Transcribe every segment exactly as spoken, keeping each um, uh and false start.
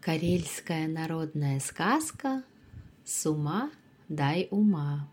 Карельская народная сказка «С ума дай ума».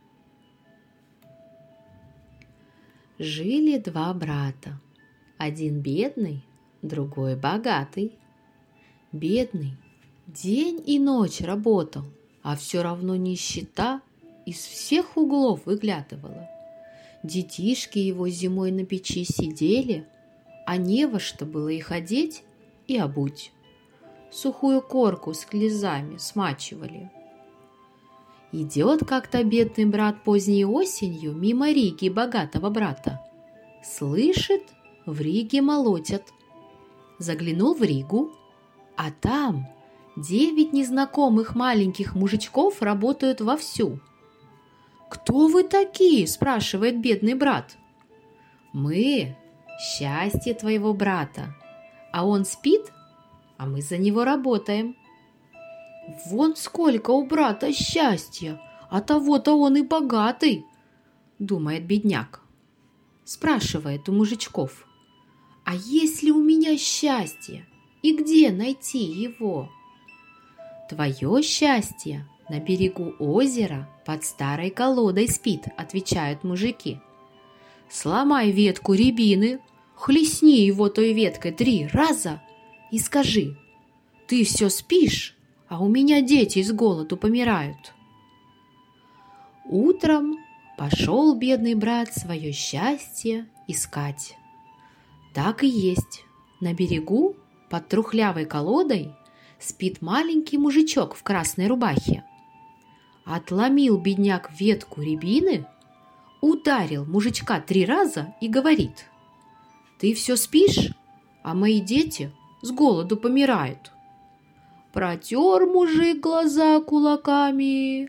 Жили два брата, один бедный, другой богатый. Бедный день и ночь работал, а все равно нищета из всех углов выглядывала. Детишки его зимой на печи сидели, а не во что было их одеть и обуть. Сухую корку с клизами смачивали. Идет как-то бедный брат поздней осенью мимо Риги богатого брата. Слышит, в Риге молотят. Заглянул в Ригу, а там девять незнакомых маленьких мужичков работают вовсю. «Кто вы такие?» – спрашивает бедный брат. «Мы – счастье твоего брата, а он спит, а мы за него работаем». «Вон сколько у брата счастья, а того-то он и богатый», – думает бедняк. Спрашивает у мужичков: «А есть ли у меня счастье, и где найти его?» «Твое счастье на берегу озера под старой колодой спит», – отвечают мужики. «Сломай ветку рябины, хлестни его той веткой три раза и скажи: ты все спишь, а у меня дети с голоду помирают». Утром пошел бедный брат свое счастье искать. Так и есть. На берегу под трухлявой колодой спит маленький мужичок в красной рубахе. Отломил бедняк ветку рябины, ударил мужичка три раза и говорит: «Ты все спишь, а мои дети с голоду помирают». Протер мужик глаза кулаками,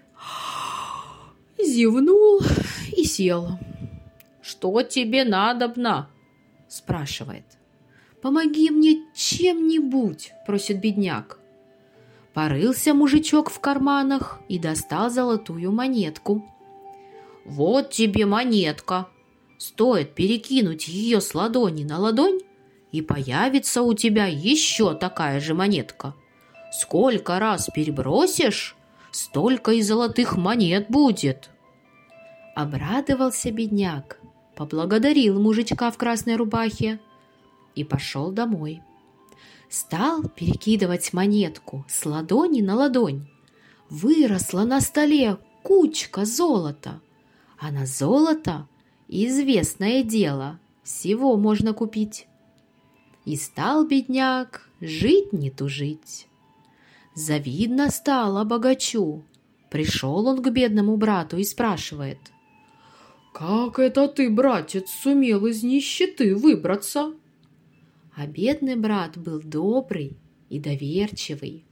зевнул и сел. «Что тебе надобно?» – спрашивает. «Помоги мне чем-нибудь», – просит бедняк. Порылся мужичок в карманах и достал золотую монетку. «Вот тебе монетка. Стоит перекинуть ее с ладони на ладонь, и появится у тебя еще такая же монетка. Сколько раз перебросишь, столько и золотых монет будет». Обрадовался бедняк, поблагодарил мужичка в красной рубахе и пошел домой. Стал перекидывать монетку с ладони на ладонь. Выросла на столе кучка золота, а на золото, известное дело, всего можно купить. И стал бедняк жить не тужить. Завидно стало богачу. Пришел он к бедному брату и спрашивает: «Как это ты, братец, сумел из нищеты выбраться?» А бедный брат был добрый и доверчивый.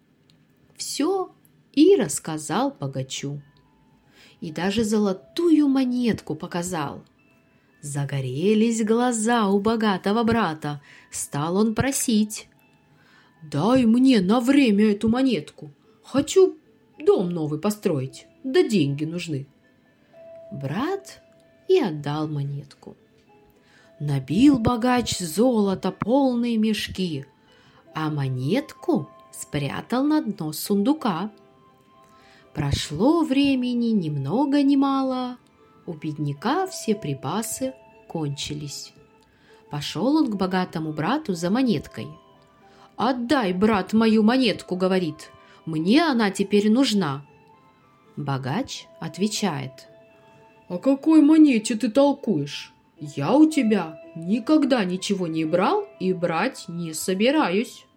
Все и рассказал богачу. И даже золотую монетку показал. Загорелись глаза у богатого брата. Стал он просить: «Дай мне на время эту монетку. Хочу дом новый построить, да деньги нужны». Брат и отдал монетку. Набил богач золото полные мешки, а монетку спрятал на дно сундука. Прошло времени ни много ни мало, у бедняка все припасы кончились. Пошел он к богатому брату за монеткой. «Отдай, брат, мою монетку, — говорит, — мне она теперь нужна». Богач отвечает: «О какой монете ты толкуешь? Я у тебя никогда ничего не брал и брать не собираюсь».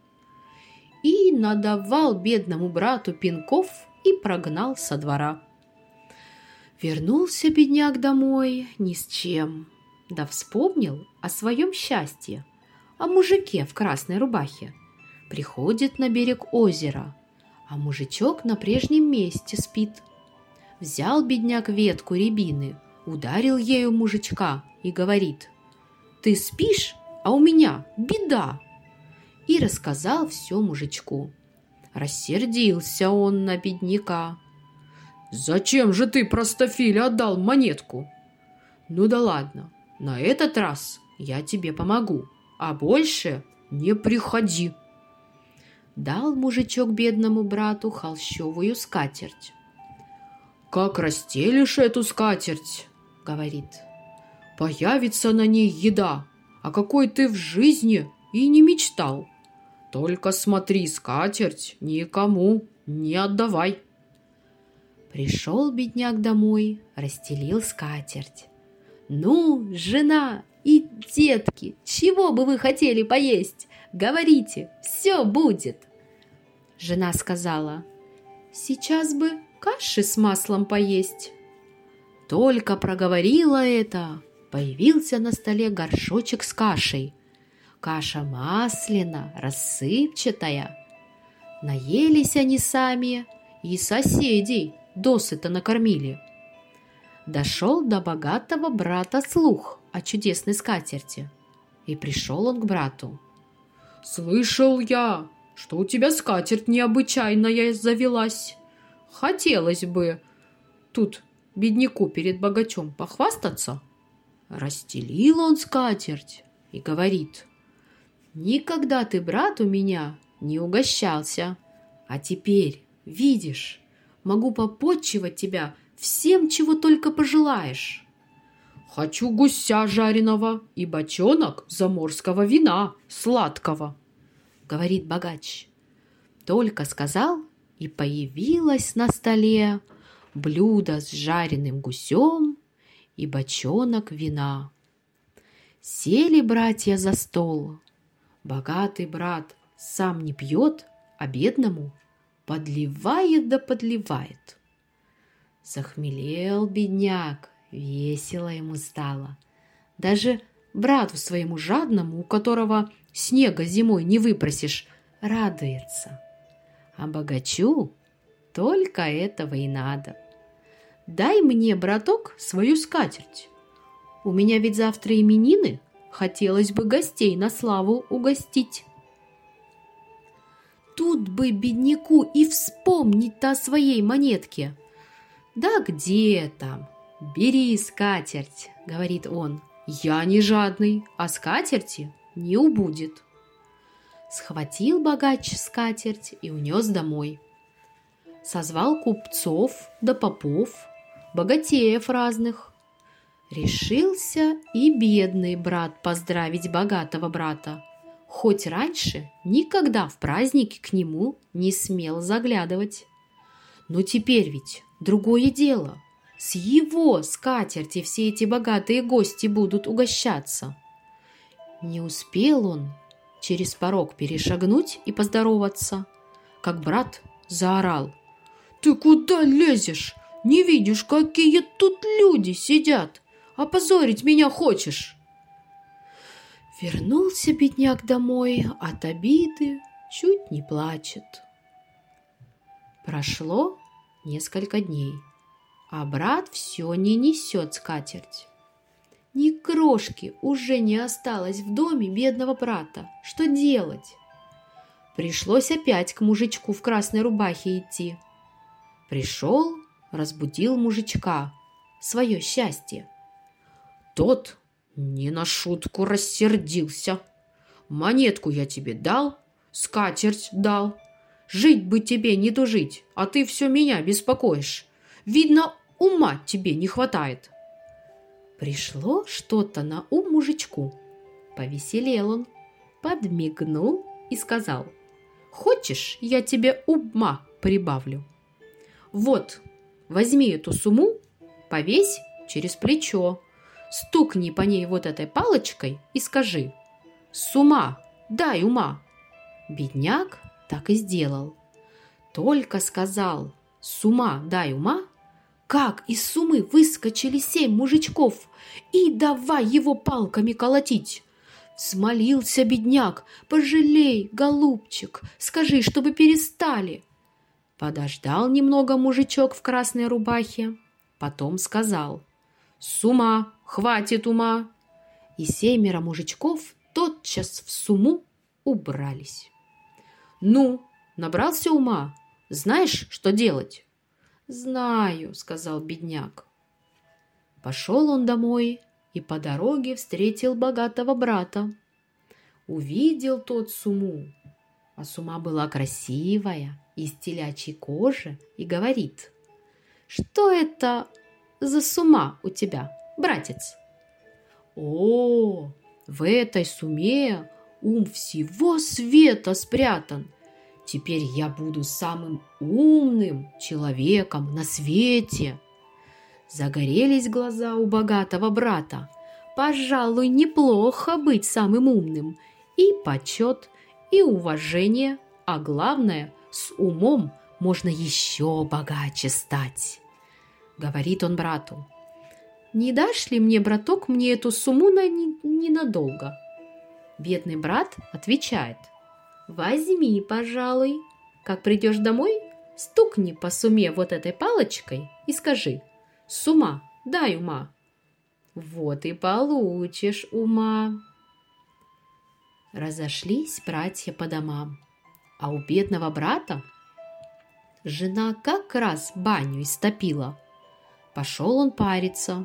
И надавал бедному брату пинков и прогнал со двора. Вернулся бедняк домой ни с чем, да вспомнил о своем счастье, о мужике в красной рубахе. Приходит на берег озера, а мужичок на прежнем месте спит. Взял бедняк ветку рябины, ударил ею мужичка и говорит: «Ты спишь, а у меня беда!» И рассказал все мужичку. Рассердился он на бедняка. «Зачем же ты, простофиля, отдал монетку?» «Ну да ладно, на этот раз я тебе помогу, а больше не приходи». Дал мужичок бедному брату холщовую скатерть. «Как расстелишь эту скатерть, — говорит, — появится на ней еда, о какой ты в жизни и не мечтал. Только смотри, скатерть никому не отдавай». Пришел бедняк домой, расстелил скатерть. «Ну, жена и детки, чего бы вы хотели поесть? Говорите, все будет!» Жена сказала: «Сейчас бы каши с маслом поесть». Только проговорила это, появился на столе горшочек с кашей. Каша масляная, рассыпчатая. Наелись они сами и соседей досыта накормили. Дошел до богатого брата слух о чудесной скатерти, и пришел он к брату. «Слышал я, что у тебя скатерть необычайная завелась. Хотелось бы тут бедняку перед богачом похвастаться». Расстелил он скатерть и говорит: «Никогда ты, брат, у меня не угощался, а теперь, видишь, могу попотчевать тебя всем, чего только пожелаешь». «Хочу гуся жареного и бочонок заморского вина сладкого», — говорит богач. Только сказал, и появилось на столе блюдо с жареным гусем и бочонок вина. Сели братья за стол. Богатый брат сам не пьет, а бедному подливает да подливает. Захмелел бедняк, весело ему стало. Даже брату своему жадному, у которого снега зимой не выпросишь, радуется. А богачу только этого и надо. «Дай мне, браток, свою скатерть. У меня ведь завтра именины, хотелось бы гостей на славу угостить». Тут бы бедняку и вспомнить-то о своей монетке. «Да где там? Бери скатерть, — говорит он, — я не жадный, а скатерти не убудет». Схватил богач скатерть и унес домой. Созвал купцов да попов, богатеев разных. Решился и бедный брат поздравить богатого брата, хоть раньше никогда в праздники к нему не смел заглядывать. Но теперь ведь другое дело. С его скатерти все эти богатые гости будут угощаться. Не успел он через порог перешагнуть и поздороваться, как брат заорал: «Ты куда лезешь? Не видишь, какие тут люди сидят? Опозорить меня хочешь?» Вернулся бедняк домой, от обиды чуть не плачет. Прошло несколько дней, а брат все не несет скатерть. Ни крошки уже не осталось в доме бедного брата. Что делать? Пришлось опять к мужичку в красной рубахе идти. Пришел, разбудил мужичка, свое счастье. Тот не на шутку рассердился. «Монетку я тебе дал, скатерть дал. Жить бы тебе не тужить, а ты все меня беспокоишь. Видно, ума тебе не хватает». Пришло что-то на ум мужичку. Повеселел он, подмигнул и сказал: «Хочешь, я тебе ума прибавлю? Вот, возьми эту сумму, повесь через плечо, стукни по ней вот этой палочкой и скажи: сумма, дай ума». Бедняк так и сделал. Только сказал: «Сумма, дай ума», как из суммы выскочили семь мужичков и давай его палками колотить. Взмолился бедняк: «Пожалей, голубчик, скажи, чтобы перестали». Подождал немного мужичок в красной рубахе, потом сказал: «Сумма, хватит ума». И семеро мужичков тотчас в сумму убрались. «Ну, набрался ума, знаешь, что делать?» «Знаю», — сказал бедняк. Пошел он домой и по дороге встретил богатого брата. Увидел тот сумму, А Сума была красивая, из телячьей кожи, и говорит: «Что это за сума у тебя, братец?» «О, в этой суме ум всего света спрятан. Теперь я буду самым умным человеком на свете». Загорелись глаза у богатого брата. Пожалуй, неплохо быть самым умным. И почет, и уважение, а главное, с умом можно еще богаче стать. Говорит он брату: «Не дашь ли мне, браток, мне эту сумму на ненадолго?» Бедный брат отвечает: «Возьми, пожалуй. Как придешь домой, стукни по суме вот этой палочкой и скажи: сума, дай ума. Вот и получишь ума». Разошлись братья по домам, а у бедного брата жена как раз баню истопила. Пошел он париться.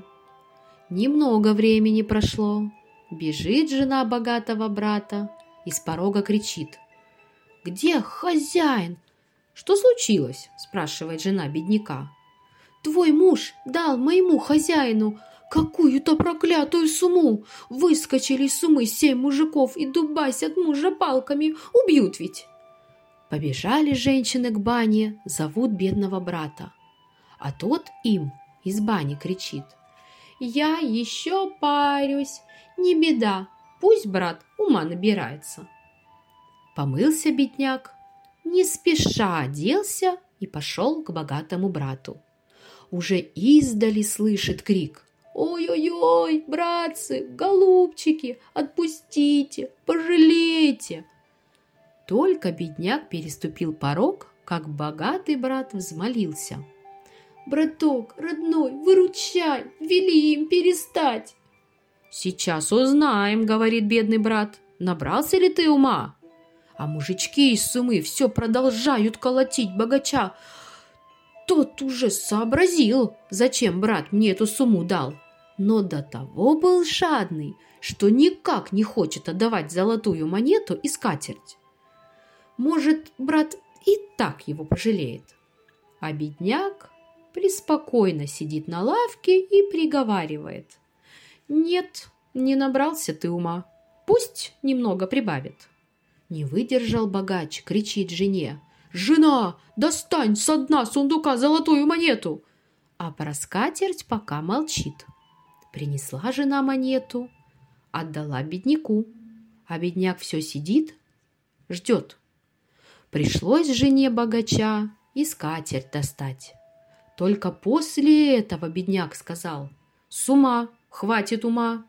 Немного времени прошло. Бежит жена богатого брата и с порога кричит: «Где хозяин?» «Что случилось?» – спрашивает жена бедняка. «Твой муж дал моему хозяину какую-то проклятую сумму. Выскочили из суммы семь мужиков и дубасят мужа палками. Убьют ведь!» Побежали женщины к бане, зовут бедного брата. А тот им из бани кричит: «Я еще парюсь, не беда, пусть брат ума набирается». Помылся бедняк, не спеша оделся и пошел к богатому брату. Уже издали слышит крик: «Ой-ой-ой, братцы, голубчики, отпустите, пожалейте!» Только бедняк переступил порог, как богатый брат взмолился: «Браток, родной, выручай, вели им перестать!» «Сейчас узнаем, — говорит бедный брат, — набрался ли ты ума?» А мужички из сумы все продолжают колотить богача. Тот уже сообразил, зачем брат мне эту сумму дал, но до того был жадный, что никак не хочет отдавать золотую монету и скатерть. Может, брат и так его пожалеет. А бедняк преспокойно сидит на лавке и приговаривает: «Нет, не набрался ты ума, пусть немного прибавит». Не выдержал богач, кричит жене: «Жена, достань со дна сундука золотую монету!» А про скатерть пока молчит. Принесла жена монету, отдала бедняку, а бедняк все сидит, ждет. Пришлось жене богача и скатерть достать. Только после этого бедняк сказал: «С ума, хватит ума».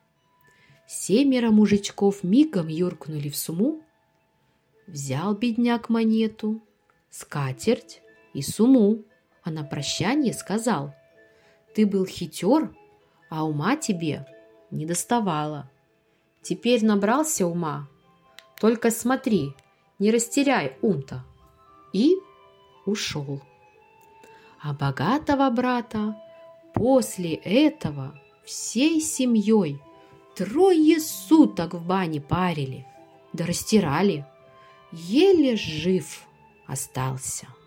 Семеро мужичков мигом юркнули в сумму. Взял бедняк монету, скатерть и сумму, а на прощание сказал: «Ты был хитер, а ума тебе не доставало. Теперь набрался ума, только смотри, не растеряй ум-то». И ушел. А богатого брата после этого всей семьей трое суток в бане парили, да растирали. Еле жив остался.